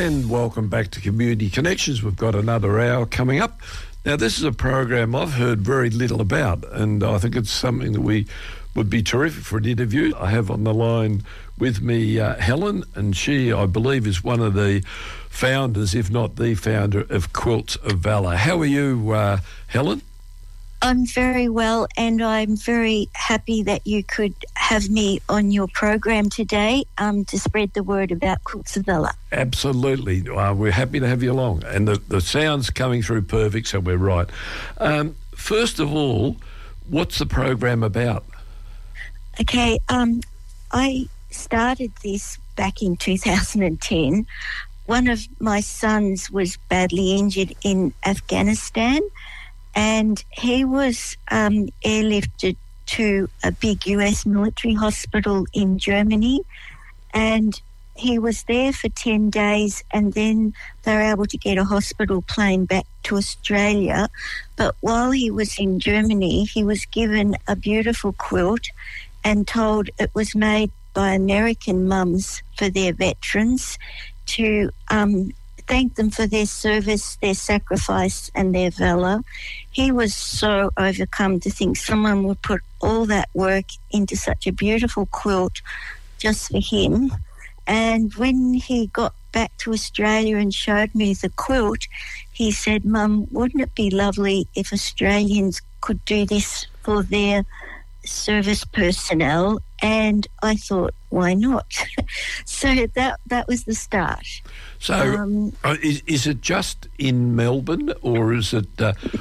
And welcome back to Community Connections. We've got another hour coming up. Now, this is a program I've heard very little about, and I think it's something that we would be terrific for an interview. I have on the line with me Helen, and she, I believe, is one of the founders, if not the founder, of Quilts of Valour. How are you, Helen? I'm very well, and I'm very happy that you could have me on your program today to spread the word about Quilts of Valour. Absolutely. We're happy to have you along. And the sound's coming through perfect, so we're right. First of all, what's the program about? Okay, I started this back in 2010. One of my sons was badly injured in Afghanistan, and he was airlifted to a big US military hospital in Germany, and he was there for 10 days, and then they were able to get a hospital plane back to Australia. But while he was in Germany, he was given a beautiful quilt and told it was made by American mums for their veterans to thank them for their service, their sacrifice and their valour. He was so overcome to think someone would put all that work into such a beautiful quilt just for him. And when he got back to Australia and showed me the quilt, he said, "Mum, wouldn't it be lovely if Australians could do this for their service personnel?" And I thought, why not? So that was the start. So is it just in Melbourne, or is it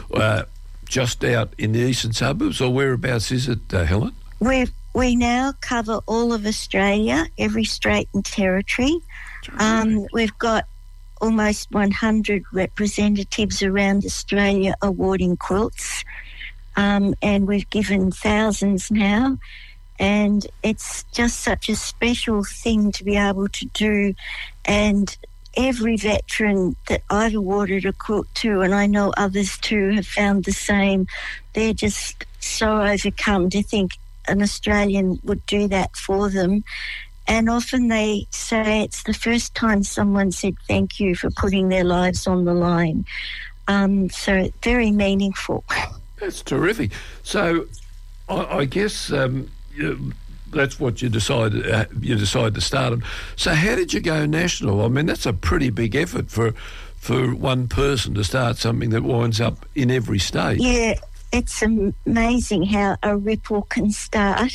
just out in the eastern suburbs, or whereabouts is it, Helen? We now cover all of Australia, every state and territory. We've got almost 100 representatives around Australia awarding quilts, and we've given thousands now. And it's just such a special thing to be able to do. And every veteran that I've awarded a quilt to, and I know others too have found the same, they're just so overcome to think an Australian would do that for them. And often they say it's the first time someone said thank you for putting their lives on the line. So very meaningful. That's terrific. So I guess that's what you decided to start on. So how did you go national? I mean, that's a pretty big effort for one person to start something that winds up in every state. Yeah, it's amazing how a ripple can start.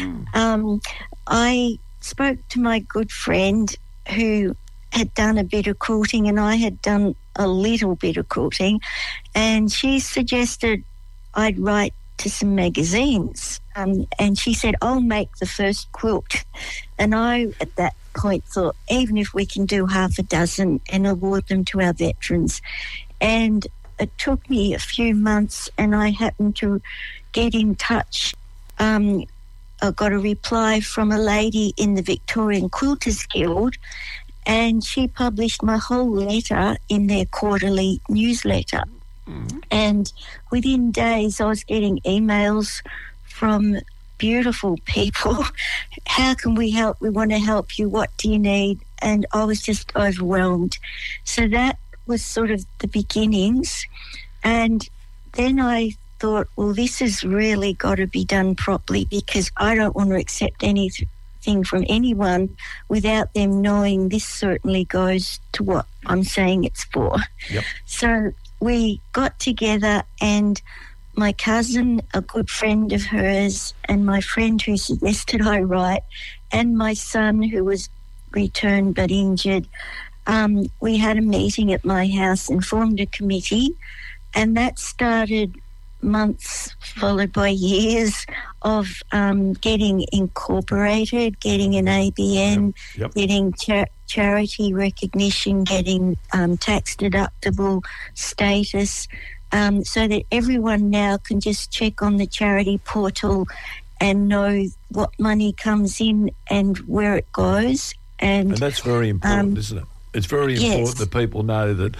I spoke to my good friend who had done a bit of quilting, and I had done a little bit of quilting, and she suggested I'd write to some magazines, and she said, "I'll make the first quilt." And I, at that point, thought, even if we can do half a dozen and award them to our veterans. And it took me a few months, and I happened to get in touch. I got a reply from a lady in the Victorian Quilters Guild, and she published my whole letter in their quarterly newsletter. And within days, I was getting emails from beautiful people. How can we help? We want to help you. What do you need? And I was just overwhelmed. So that was sort of the beginnings. And then I thought, well, this has really got to be done properly, because I don't want to accept anything from anyone without them knowing this certainly goes to what I'm saying it's for. Yep. So we got together, and my cousin, a good friend of hers, and my friend who suggested I write, and my son who was returned but injured, we had a meeting at my house and formed a committee, and that started months followed by years of getting incorporated, getting an ABN, getting charity recognition, getting tax deductible status, so that everyone now can just check on the charity portal and know what money comes in and where it goes. And that's very important, isn't it? It's very important that people know that,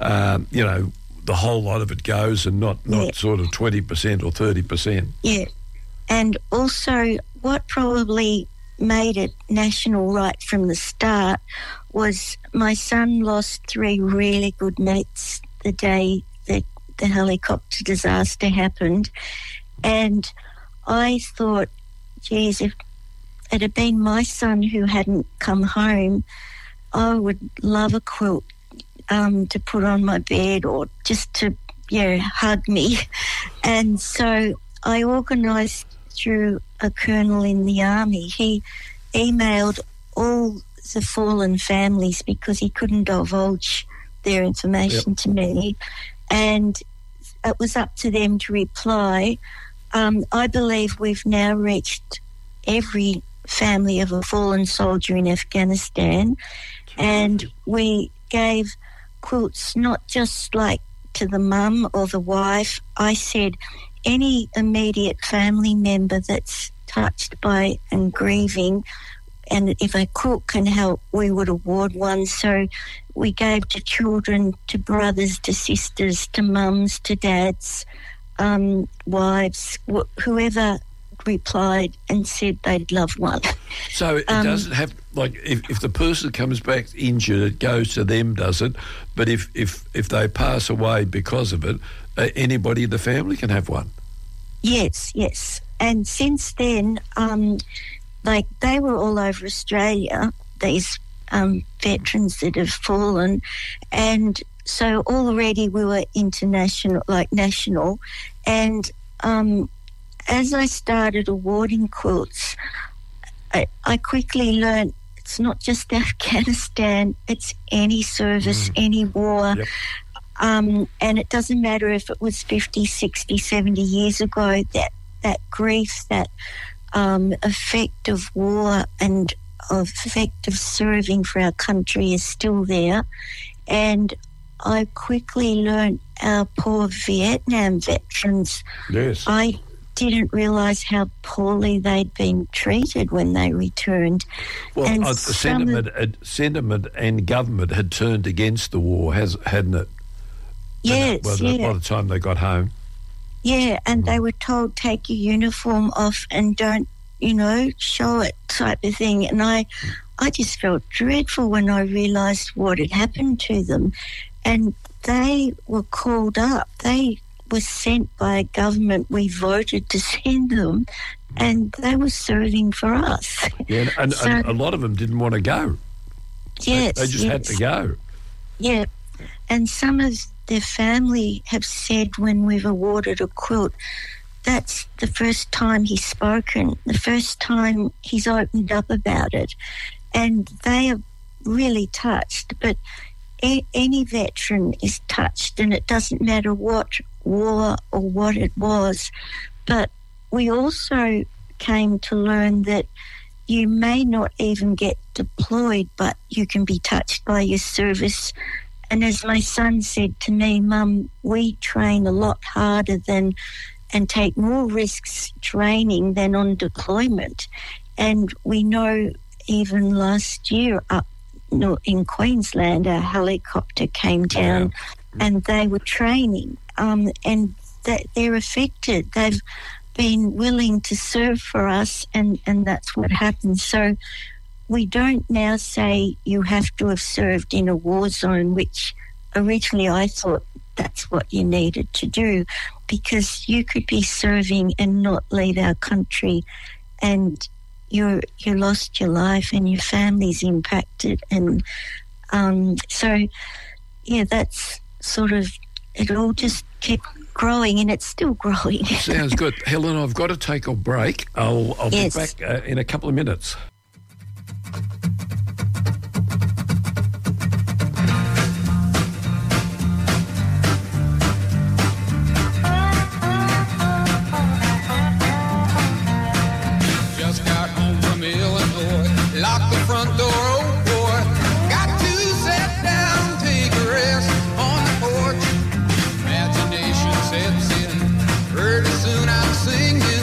the whole lot of it goes, and not sort of 20% or 30%. Yeah. And also what probably made it national right from the start was my son lost 3 really good mates the day that the helicopter disaster happened. And I thought, geez, if it had been my son who hadn't come home, I would love a quilt to put on my bed or just to, hug me. And so I organised through a colonel in the army. He emailed all the fallen families because he couldn't divulge their information to me. And it was up to them to reply. I believe we've now reached every family of a fallen soldier in Afghanistan, and we gave quilts not just like to the mum or the wife. I said any immediate family member that's touched by and grieving, and if a quilt can help, we would award one. So we gave to children, to brothers, to sisters, to mums, to dads, wives, whoever replied and said they'd love one. So it doesn't have, like, if the person comes back injured, it goes to them, does it? But if they pass away because of it, anybody in the family can have one? Yes. And since then, they were all over Australia, these veterans that have fallen, and so already we were international, national, and as I started awarding quilts, I quickly learned it's not just Afghanistan, it's any service, any war. Yep. And it doesn't matter if it was 50, 60, 70 years ago, that grief, that effect of war and effect of serving for our country is still there. And I quickly learned our poor Vietnam veterans. Yes. I didn't realise how poorly they'd been treated when they returned. Well, and the sentiment and government had turned against the war, hadn't it? Yes, by the time they got home. Yeah, and they were told, take your uniform off and don't, show it, type of thing. And I just felt dreadful when I realised what had happened to them. And they were called up. They were sent by a government we voted to send them, and they were serving for us. Yeah, and a lot of them didn't want to go. Yes. They just had to go. Yeah, and some of their family have said when we've awarded a quilt, that's the first time he's spoken, the first time he's opened up about it. And they are really touched. But any veteran is touched, and it doesn't matter what war or what it was. But we also came to learn that you may not even get deployed, but you can be touched by your service. And as my son said to me, Mum, we train a lot harder and take more risks training than on deployment. And we know even last year up in Queensland, a helicopter came down and they were training, and they're affected. They've been willing to serve for us, and that's what happens. So we don't now say you have to have served in a war zone, which originally I thought that's what you needed to do, because you could be serving and not leave our country, and you lost your life and your family's impacted. And that's sort of, it all just kept growing, and it's still growing. Sounds good. Helen, I've got to take a break. I'll be back in a couple of minutes. Just got home from Illinois, locked the front door, oh boy. Got to sit down, take a rest on the porch. Imagination sets in, pretty soon I'm singing.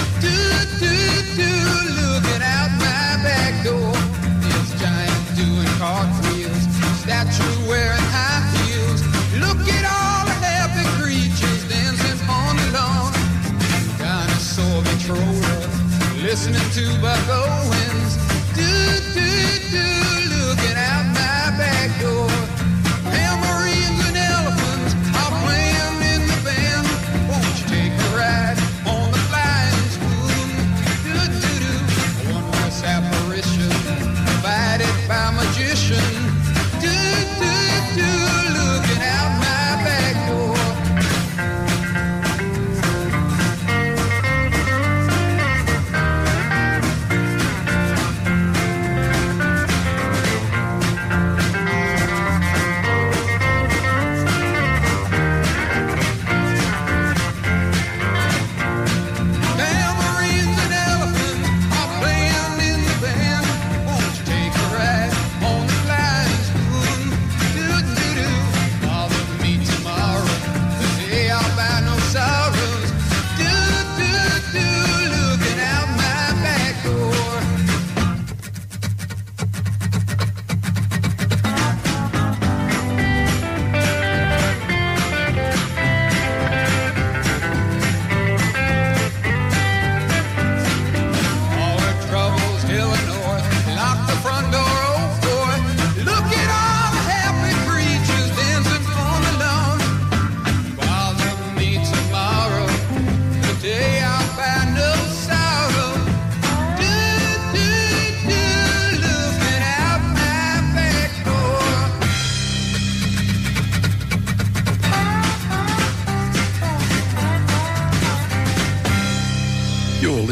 Looking out my back door. This giant doing cartwheels, statue wearing high heels. Look at all the happy creatures dancing on the lawn. Dinosaur controller, listening to Buck Owens.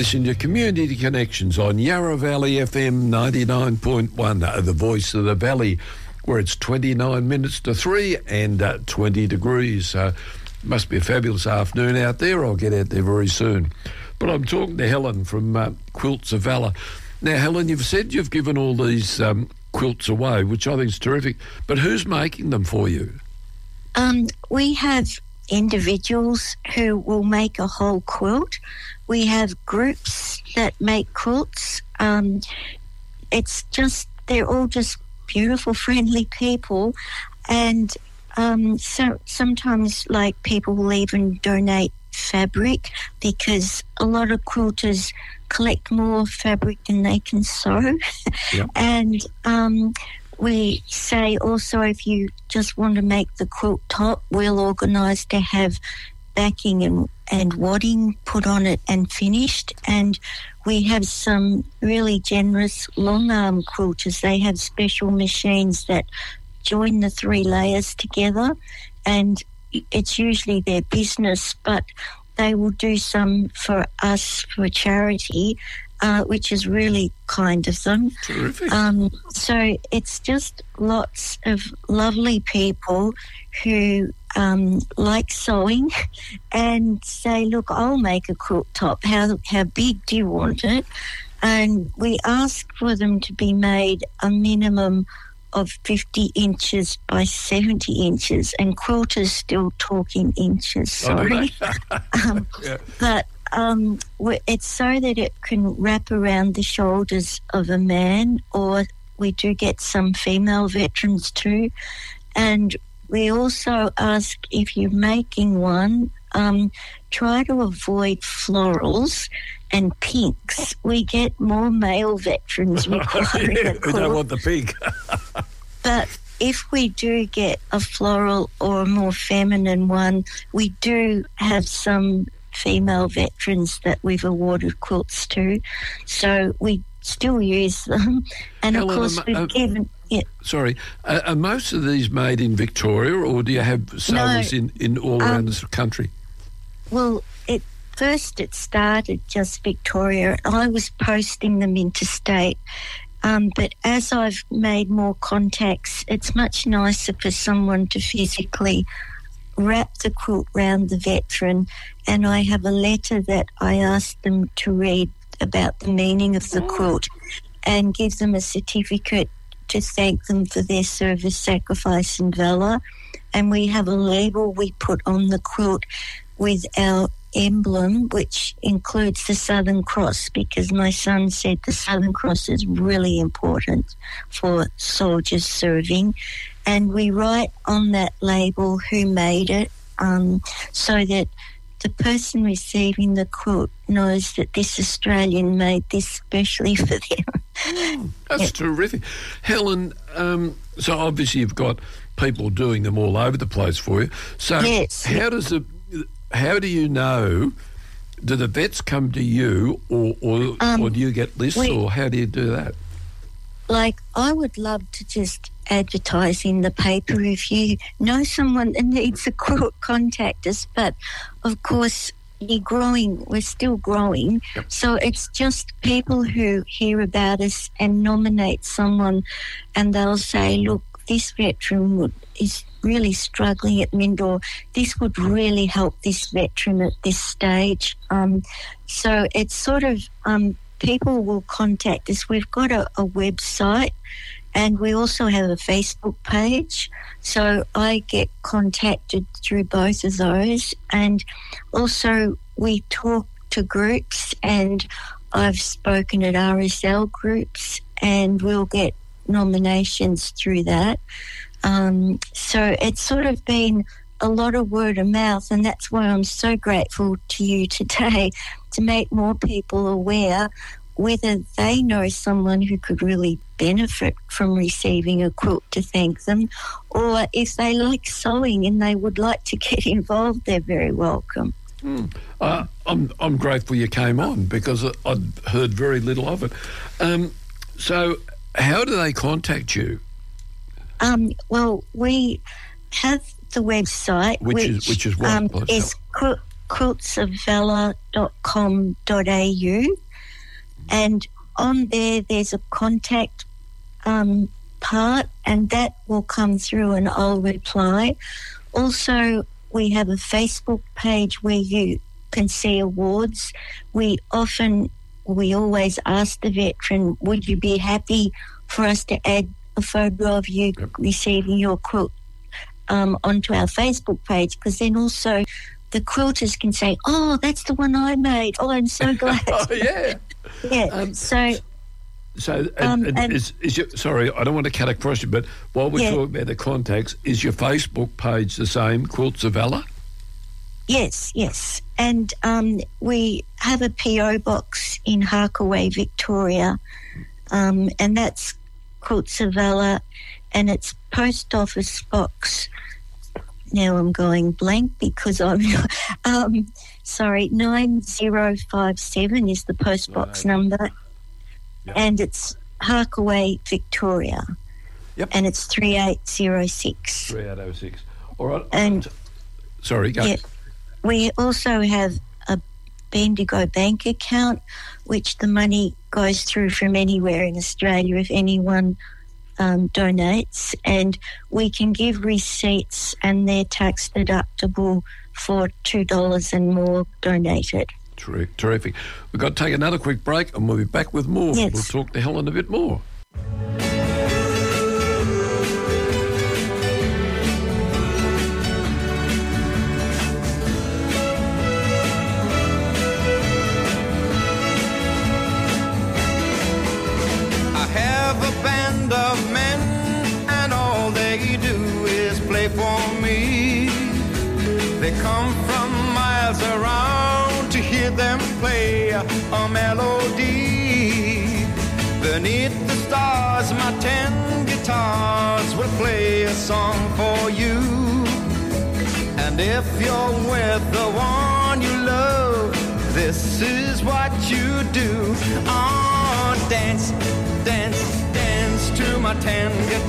listening to Community Connections on Yarra Valley FM 99.1, the voice of the valley, where it's 29 minutes to 3 and 20 degrees. So must be a fabulous afternoon out there. I'll get out there very soon. But I'm talking to Helen from Quilts of Valor. Now, Helen, you've said you've given all these quilts away, which I think is terrific. But who's making them for you? We have individuals who will make a whole quilt. We have groups that make quilts. It's just, they're all just beautiful, friendly people. And so sometimes, like, people will even donate fabric, because a lot of quilters collect more fabric than they can sew. Yep. And we say also, if you just want to make the quilt top, we'll organise to have backing and wadding put on it and finished. And we have some really generous long arm quilters. They have special machines that join the 3 layers together, and it's usually their business, but they will do some for us for charity, which is really kind of them. Terrific. So it's just lots of lovely people who like sewing and say, look, I'll make a quilt top. How big do you want it? And we ask for them to be made a minimum of 50 inches by 70 inches, and quilters still talk in inches, sorry. Yeah. But it's so that it can wrap around the shoulders of a man, or we do get some female veterans too. And we also ask, if you're making one, try to avoid florals and pinks. We get more male veterans requiring a quilt. We don't want the pink. But if we do get a floral or a more feminine one, we do have some female veterans that we've awarded quilts to. So we still use them. And Helen, of course, we've given... Yeah. Sorry, are most of these made in Victoria, or do you have sewers in all around the country? Well, first it started just Victoria. I was posting them interstate. But as I've made more contacts, it's much nicer for someone to physically wrap the quilt round the veteran, and I have a letter that I ask them to read about the meaning of the quilt and give them a certificate to thank them for their service, sacrifice and valour. And we have a label we put on the quilt with our emblem, which includes the Southern Cross, because my son said the Southern Cross is really important for soldiers serving. And we write on that label who made it, so that the person receiving the quilt knows that this Australian made this specially for them. That's terrific. Helen, so obviously you've got people doing them all over the place for you. So yes. How do you know? Do the vets come to you, or do you get lists, or how do you do that? Like, I would love to just advertise in the paper. If you know someone that needs a quilt, contact us. But of course, we're still growing. Yep. So it's just people who hear about us and nominate someone, and they'll say, look, this veteran is really struggling at Mindor. This would really help this veteran at this stage. So it's sort of, people will contact us. We've got a website, and we also have a Facebook page. So I get contacted through both of those. And also we talk to groups, and I've spoken at RSL groups, and we'll get nominations through that. So it's sort of been a lot of word of mouth, and that's why I'm so grateful to you today, to make more people aware, whether they know someone who could really benefit from receiving a quilt to thank them, or if they like sewing and they would like to get involved, they're very welcome. I'm grateful you came on, because I'd heard very little of it. So how do they contact you? Well, we have the website, which is what? quiltsofvalor.com.au, and on there's a contact part, and that will come through and I'll reply. Also, we have a Facebook page where you can see awards. We always ask the veteran, would you be happy for us to add a photo of you receiving your quilt onto our Facebook page? Because then also the quilters can say, oh, that's the one I made. Oh, I'm so glad. Oh, yeah. Yeah. Sorry, I don't want to cut across you, but while we're talking about the contacts, is your Facebook page the same, Quilts of Valor? Yes. And we have a PO box in Harkaway, Victoria, and that's Quilts of Valor, and it's Post Office Box. Now I'm going blank because I'm 9057 is the post box number. Yep. And it's Harkaway, Victoria. Yep. And it's 3806. 3806. All right. And sorry, go. Yeah, we also have a Bendigo bank account, which the money goes through from anywhere in Australia if anyone donates, and we can give receipts and they're tax deductible for $2 and more donated. Terrific. We've got to take another quick break and we'll be back with more. Yes. We'll talk to Helen a bit more. I have a band of men and all they do is play for me. They come from miles around to hear them play a melody. Beneath the stars, my 10 guitars will play a song for you. And if you're with the one you love, this is what you do. Oh, dance, dance, dance to my 10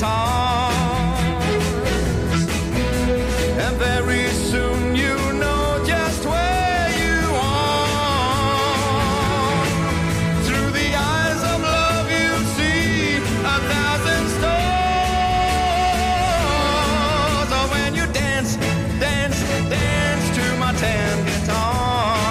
guitars. And very soon you know just where you are. Through the eyes of love you see 1,000 stars. Oh, when you dance, dance, dance to my 10 guitars.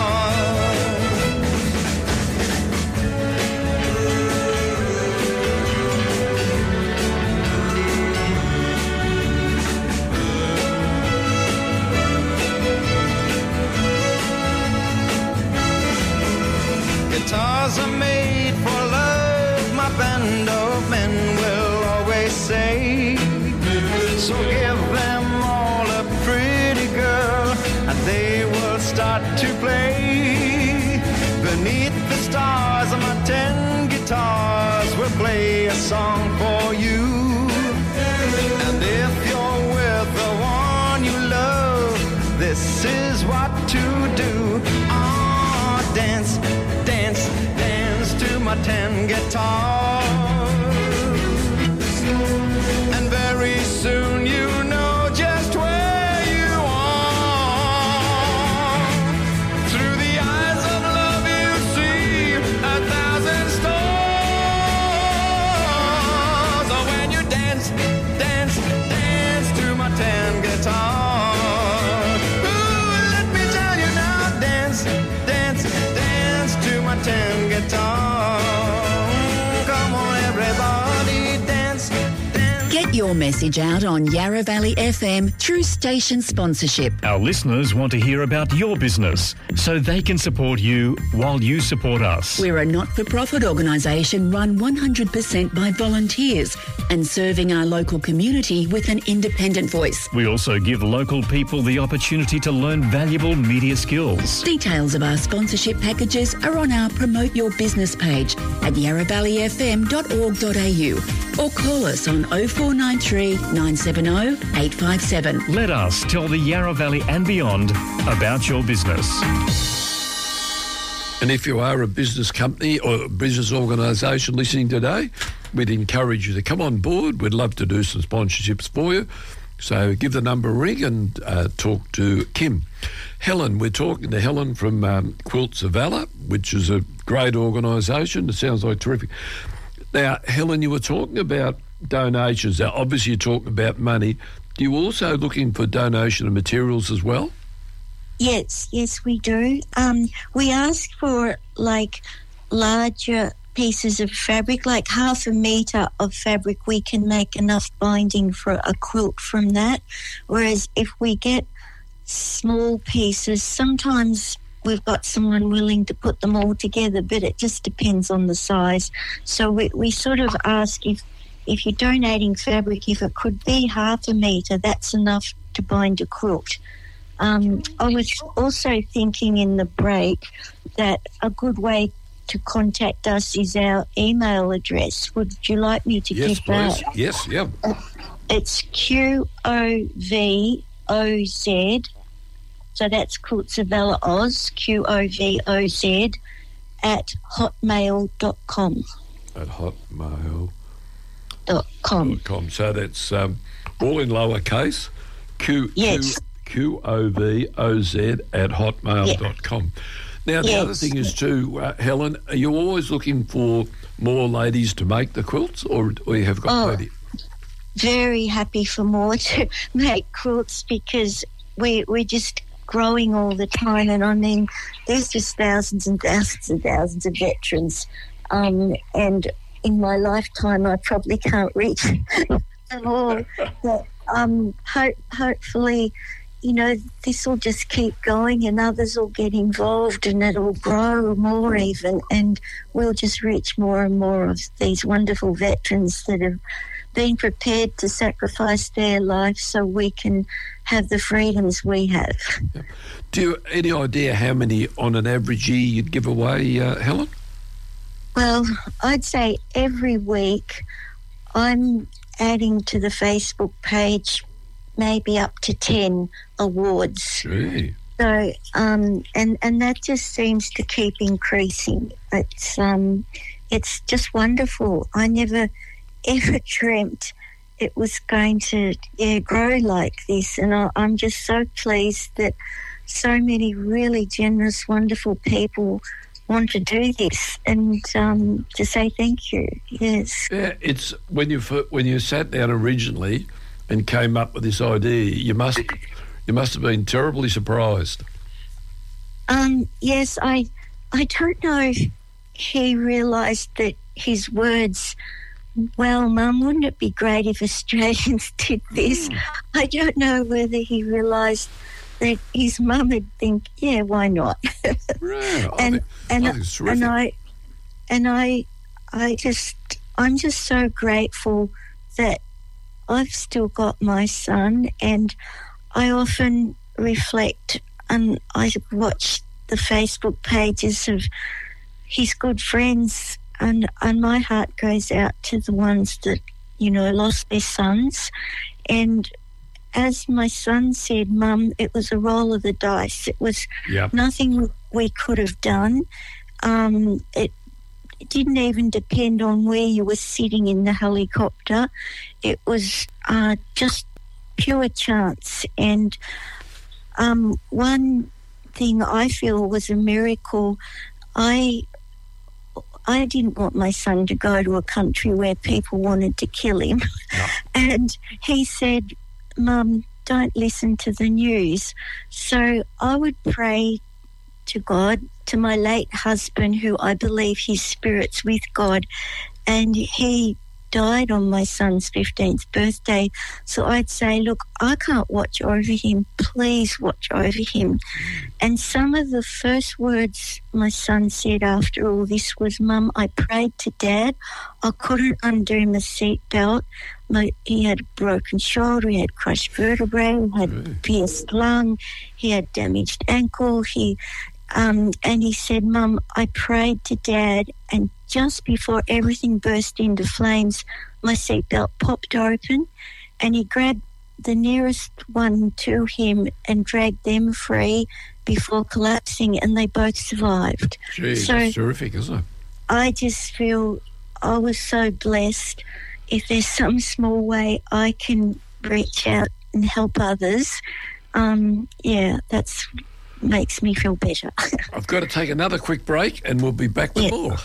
Guitars are made for love, my band of men will always say. So give them all a pretty girl and they will start to play. Beneath the stars, my 10 guitars will play a song for you. And if you're with the one you love, this is what to do. Ah, dance, dance, dance to my 10 guitars. And very soon you know just where you are. Through the eyes of love you see 1,000 stars. Oh, when you dance, dance, dance to my 10 guitars. Ooh, let me tell you now, dance, dance, dance to my 10 guitars. Come on, everybody, dance, dance. Get your message out on Yarra Valley FM through station sponsorship. Our listeners want to hear about your business so they can support you while you support us. We're a not-for-profit organisation run 100% by volunteers and serving our local community with an independent voice. We also give local people the opportunity to learn valuable media skills. Details of our sponsorship packages are on our Promote Your Business page at yarravalleyfm.org.au or call us on 0493 970 857. Let us tell the Yarra Valley and beyond about your business. And if you are a business company or a business organisation listening today, we'd encourage you to come on board. We'd love to do some sponsorships for you. So give the number a ring and talk to Kim. Helen, we're talking to Helen from Quilts of Valor, which is a great organisation. It sounds like terrific. Now, Helen, you were talking about donations. Now, obviously, you're talking about money. Are you also looking for donation of materials as well? Yes, we do. We ask for like larger pieces of fabric, like 1/2 metre of fabric. We can make enough binding for a quilt from that. Whereas if we get small pieces, sometimes we've got someone willing to put them all together, but it just depends on the size. So we sort of ask if you're donating fabric, if it could be 1/2 metre, that's enough to bind a quilt. I was also thinking in the break that a good way to contact us is our email address. Would you like me to give that? Yes, yeah. It's QOVOZ, so that's Quilts of Valor Oz, QOVOZ, at hotmail.com. At hotmail.com. .com. So that's all in lowercase, QOVOZ at hotmail.com. Now, the other thing is too, Helen, are you always looking for more ladies to make the quilts, or you have got plenty? Very happy for more to make quilts, because we're just growing all the time, and I mean, there's just thousands and thousands and thousands of veterans, and in my lifetime I probably can't reach them all, but hopefully, you know, this will just keep going and others will get involved and it'll grow more even, and we'll just reach more and more of these wonderful veterans that have been prepared to sacrifice their life so we can have the freedoms we have. Do you have any idea how many on an average year you'd give away, Helen? Well, I'd say every week I'm adding to the Facebook page maybe up to 10 awards. Gee. So, and that just seems to keep increasing. It's just wonderful. I never ever dreamt it was going to grow like this, and I'm just so pleased that so many really generous, wonderful people want to do this, and to say thank you. Yes. Yeah, it's when you sat down originally and came up with this idea, you must have been terribly surprised. Yes, I don't know if he realised that his words, well, Mum, wouldn't it be great if Australians did this? I don't know whether he realised that his mum would think, yeah, why not? Right. I'm just so grateful that I've still got my son, and I often reflect and I watch the Facebook pages of his good friends, and my heart goes out to the ones that, you know, lost their sons. And as my son said, Mum, it was a roll of the dice. It was nothing we could have done. It didn't even depend on where you were sitting in the helicopter. It was just pure chance. And one thing I feel was a miracle, I didn't want my son to go to a country where people wanted to kill him. No. And he said, Mum, don't listen to the news. So I would pray to God, to my late husband, who I believe his spirit's with God, and he died on my son's 15th birthday. So I'd say, look, I can't watch over him. Please watch over him. And some of the first words my son said after all this was, Mum, I prayed to Dad. I couldn't undo my seatbelt. He had a broken shoulder, he had crushed vertebrae, he had pierced lung, he had damaged ankle. And he said, Mum, I prayed to Dad, and just before everything burst into flames, my seatbelt popped open, and he grabbed the nearest one to him and dragged them free before collapsing, and they both survived. Geez, that's terrific, isn't it? I just feel I was so blessed. If there's some small way I can reach out and help others, that's makes me feel better. I've got to take another quick break and we'll be back with more.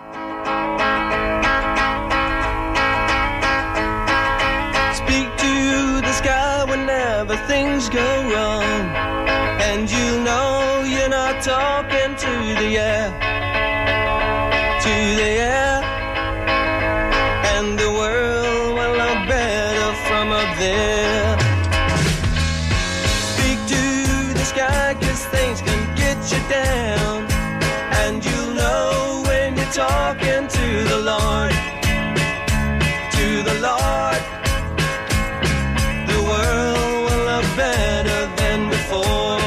Speak to the sky whenever things go wrong, and you know you're not talking to the air, and the world will look better from up there. Speak to the sky, 'cause things can get you down, and you know when you're talking to the Lord, the world will look better than before.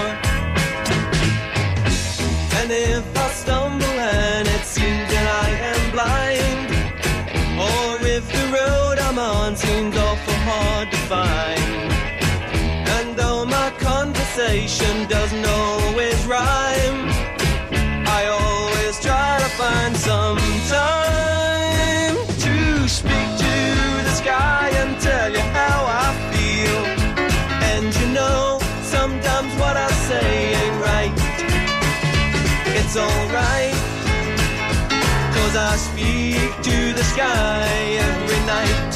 And if I stumble and it seems that I am blind, or if the road I'm on seems awful hard to find, and though my conversation doesn't always rhyme, I always try to find some time to speak to the sky and tell you how I feel. And you know, sometimes what I say ain't right. It's alright, 'cause I speak to the sky every night.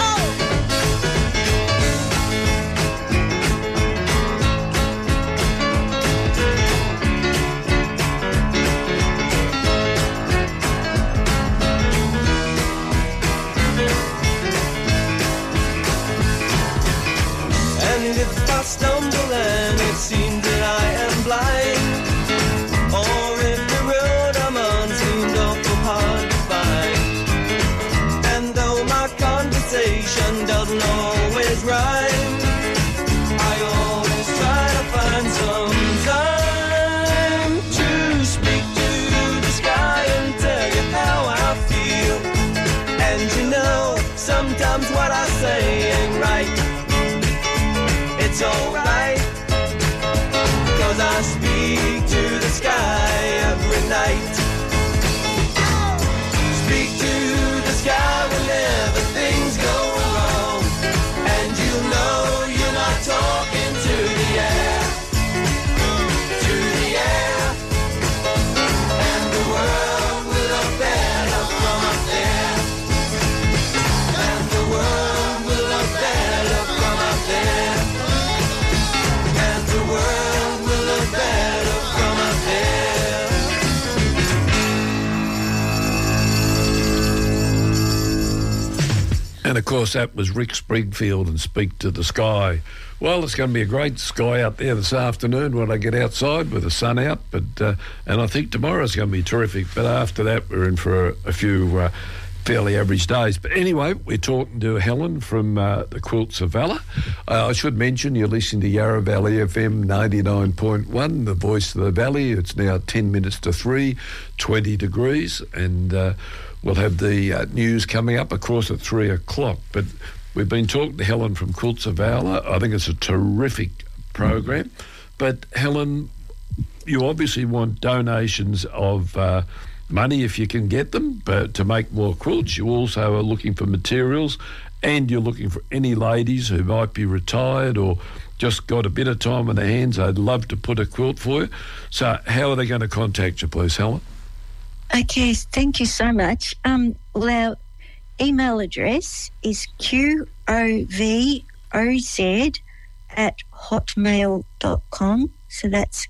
And if I stumble and it seems that I am blind, or if the road I'm on seems awful hard to find, and though my conversation doesn't always rhyme, I always try to find some time to speak to the sky and tell you how I feel. And you know, sometimes what I say ain't right. It's alright, 'cause I speak to the sky every night. Speak to the sky whenever things go wrong, and you know you're not talking to the air, and the world will look better from up there, and the world will look better from up there. The world will look better from up there. And of course that was Rick Springfield and Speak to the Sky. Well, it's going to be a great sky out there this afternoon when I get outside with the sun out, but and I think tomorrow's going to be terrific, but after that we're in for a few fairly average days. But anyway, we're talking to Helen from the Quilts of Valor. I should mention you're listening to Yarra Valley FM 99.1, the voice of the valley. It's now 10 minutes to 3, 20 degrees, and we'll have the news coming up, of course, at 3 o'clock. But we've been talking to Helen from Quilts of Valor. I think it's a terrific program. But Helen, you obviously want donations of money if you can get them, but to make more quilts. You also are looking for materials, and you're looking for any ladies who might be retired or just got a bit of time on their hands. I'd love to put a quilt for you. So how are they going to contact you, please, Helen? Okay, thank you so much. Well, our email address is qovoz@hotmail.com. So that's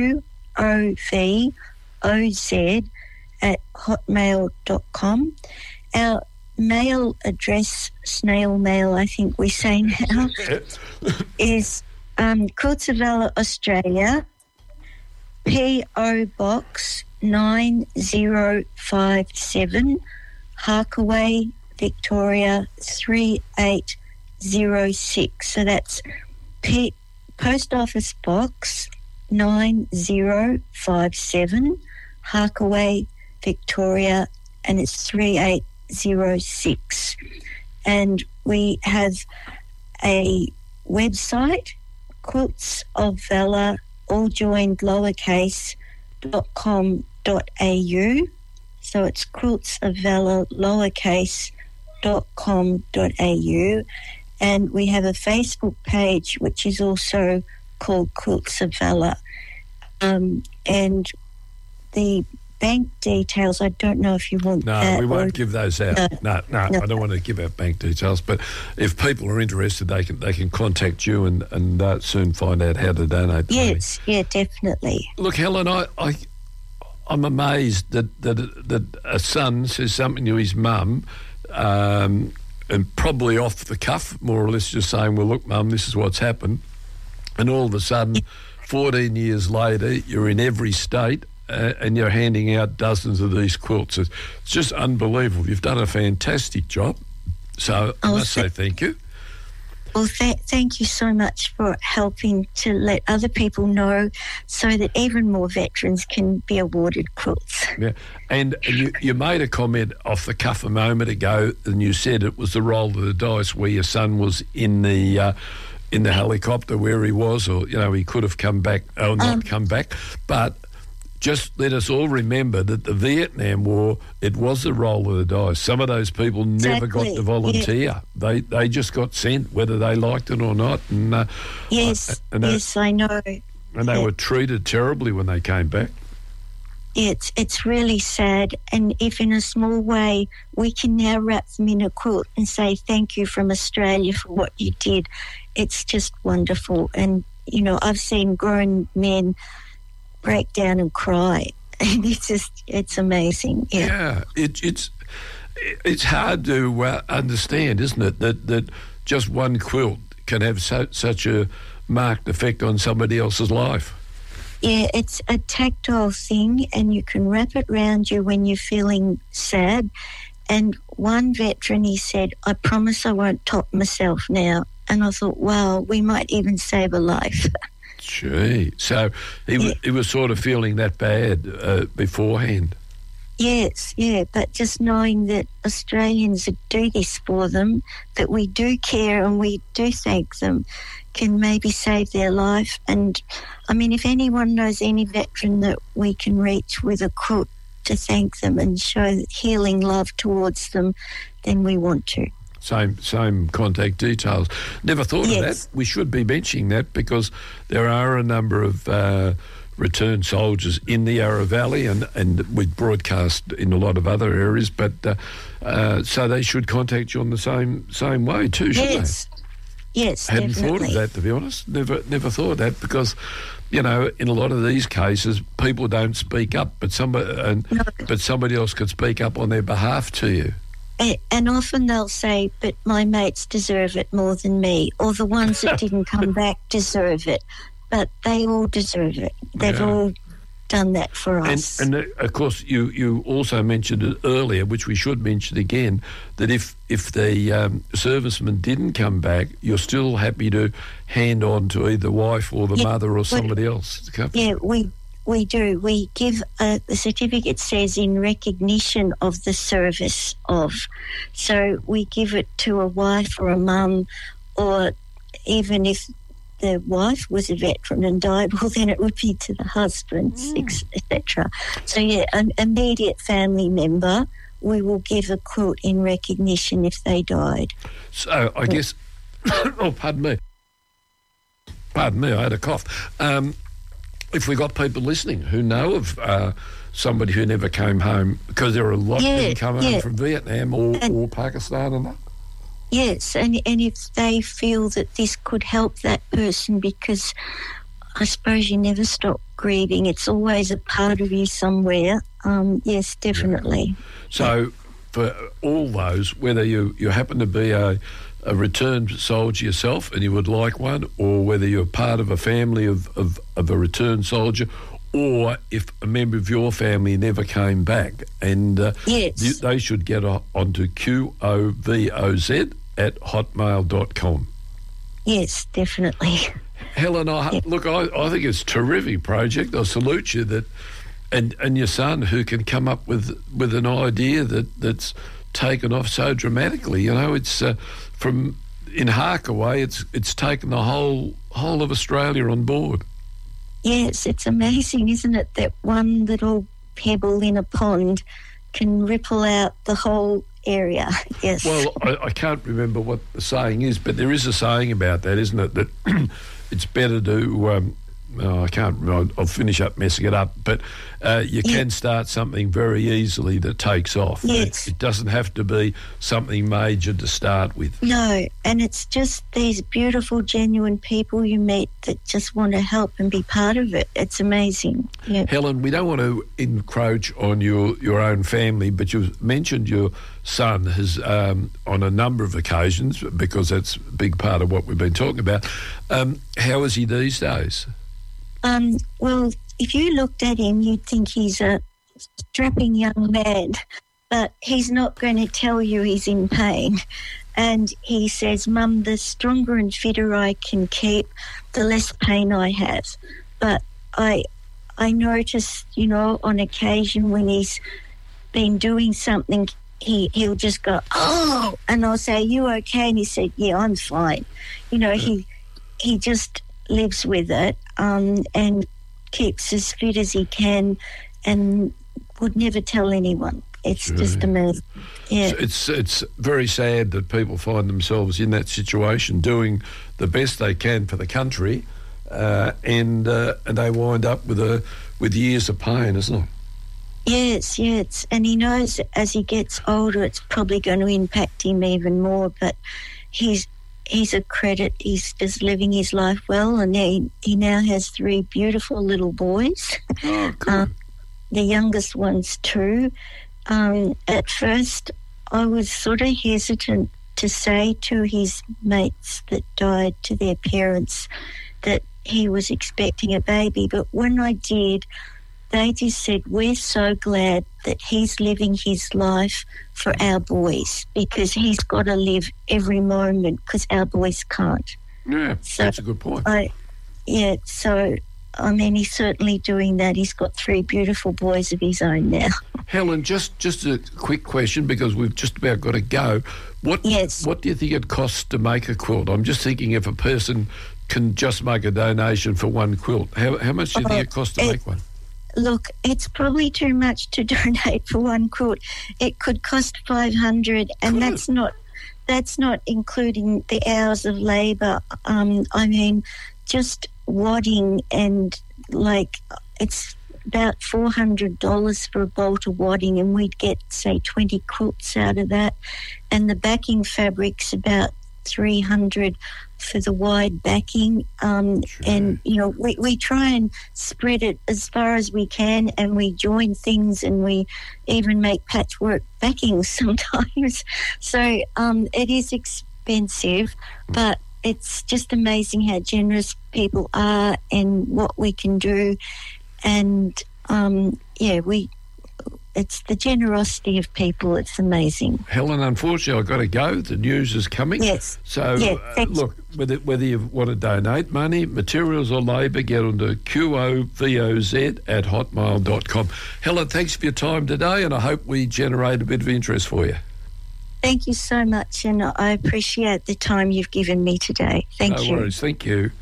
qovoz@hotmail.com. Our mail address, snail mail, I think we say now, is Quilts of Valor, Australia, P.O. Box 9057, Harkaway, Victoria 3806. So that's Post Office Box 9057, Harkaway, Victoria, and it's 3806. And we have a website, Quilts of Valor, all joined lowercase, .com.au. So it's Quilts of Valor lowercase.com.au. And we have a Facebook page, which is also called Quilts of Valor. And the bank details, I don't know if you want that. No, we won't give those out. No, I don't want to give out bank details. But if people are interested, they can contact you and soon find out how to donate. Yes, yeah, definitely. Look, Helen, I'm amazed that a son says something to his mum, and probably off the cuff, more or less, just saying, "Well, look, Mum, this is what's happened," and all of a sudden, 14 years later, you're in every state. And you're handing out dozens of these quilts. It's just unbelievable. You've done a fantastic job. So I must say thank you. Well, thank you so much for helping to let other people know so that even more veterans can be awarded quilts. Yeah, and you made a comment off the cuff a moment ago, and you said it was the roll of the dice where your son was in the helicopter where he was, or, he could have come back, or not come back, but... Just let us all remember that the Vietnam War, it was the roll of the dice. Some of those people never got to volunteer. Yeah. They just got sent, whether they liked it or not. And, yes, I know. And they were treated terribly when they came back. It's really sad. And if in a small way we can now wrap them in a quilt and say thank you from Australia for what you did, it's just wonderful. And, I've seen grown men break down and cry, and it's amazing. Yeah, it's hard to understand, isn't it, that just one quilt can have such a marked effect on somebody else's life. Yeah, it's a tactile thing, and you can wrap it around you when you're feeling sad. And one veteran, he said, "I promise I won't top myself now." And I thought, wow, we might even save a life. Gee, so he was sort of feeling that bad beforehand. Yes, yeah, but just knowing that Australians do this for them, that we do care and we do thank them, can maybe save their life. And, I mean, if anyone knows any veteran that we can reach with a quilt to thank them and show healing love towards them, then we want to. Same contact details. Never thought of that. We should be mentioning that because there are a number of returned soldiers in the Yarra Valley, and we broadcast in a lot of other areas. But so they should contact you on the same way too, shouldn't they? Yes, hadn't definitely. thought of that, to be honest. Never thought of that because, in a lot of these cases, people don't speak up, but somebody else could speak up on their behalf to you. And often they'll say, but my mates deserve it more than me, or the ones that didn't come back deserve it. But they all deserve it. They've all done that for us. And of course, you also mentioned it earlier, which we should mention again, that if the serviceman didn't come back, you're still happy to hand on to either wife or the mother or somebody else. Yeah, we do. We give the certificate says in recognition of the service of. So we give it to a wife or a mum, or even if the wife was a veteran and died, well, then it would be to the husband, etc. So, yeah, an immediate family member, we will give a quilt in recognition if they died. So I guess, pardon me, I had a cough. If we got people listening who know of somebody who never came home, because there are a lot of people come home from Vietnam or Pakistan and that. Yes, and if they feel that this could help that person, because I suppose you never stop grieving. It's always a part of you somewhere. Yes, definitely. Yeah. So for all those, whether you happen to be a returned soldier yourself and you would like one, or whether you're part of a family of a returned soldier, or if a member of your family never came back, and they should get onto QOVOZ@hotmail.com. Yes, definitely. Helen, I think it's a terrific project. I salute you that, and your son who can come up with an idea that's taken off so dramatically. It's from in Harkaway, it's taken the whole of Australia on board. Yes, it's amazing, isn't it, that one little pebble in a pond can ripple out the whole area, yes. Well, I can't remember what the saying is, but there is a saying about that, isn't it? That it's better to... I can't remember. I'll finish up messing it up. But you can start something very easily that takes off. Yes. It doesn't have to be something major to start with. No, and it's just these beautiful, genuine people you meet that just want to help and be part of it. It's amazing. Yeah. Helen, we don't want to encroach on your own family, but you've mentioned your son has, on a number of occasions, because that's a big part of what we've been talking about. How is he these days? Well, if you looked at him, you'd think he's a strapping young man, but he's not going to tell you he's in pain. And he says, Mum, the stronger and fitter I can keep, the less pain I have. But I notice, on occasion when he's been doing something, he'll just go, oh, and I'll say, you okay? And he said, yeah, I'm fine. He just lives with it and keeps as fit as he can and would never tell anyone. It's just amazing. Yeah. It's very sad that people find themselves in that situation, doing the best they can for the country, and they wind up with years of pain, isn't it? Yes, and he knows as he gets older it's probably going to impact him even more, but he's a credit. He's just living his life well, and he now has 3 beautiful little boys. Oh, good. The youngest one's 2. At first, I was sort of hesitant to say to his mates that died, to their parents, that he was expecting a baby. But when I did, they just said, we're so glad that he's living his life for our boys, because he's got to live every moment because our boys can't. Yeah, that's a good point. He's certainly doing that. He's got 3 beautiful boys of his own now. Helen, just a quick question, because we've just about got to go. What do you think it costs to make a quilt? I'm just thinking if a person can just make a donation for one quilt, how much do you think it costs to make one? Look, it's probably too much to donate for one quilt. It could cost $500, and that's not including the hours of labour. Just wadding and it's about $400 for a bolt of wadding, and we'd get, say, 20 quilts out of that. And the backing fabric's about $300 for the wide backing. And, we try and spread it as far as we can, and we join things, and we even make patchwork backings sometimes. So it is expensive, but it's just amazing how generous people are and what we can do. And, it's the generosity of people. It's amazing. Helen, unfortunately, I've got to go. The news is coming. Yes. So, look, whether you want to donate money, materials or labour, get onto QOVOZ@hotmail.com. Helen, thanks for your time today, and I hope we generate a bit of interest for you. Thank you so much, and I appreciate the time you've given me today. Thank you. No worries. Thank you.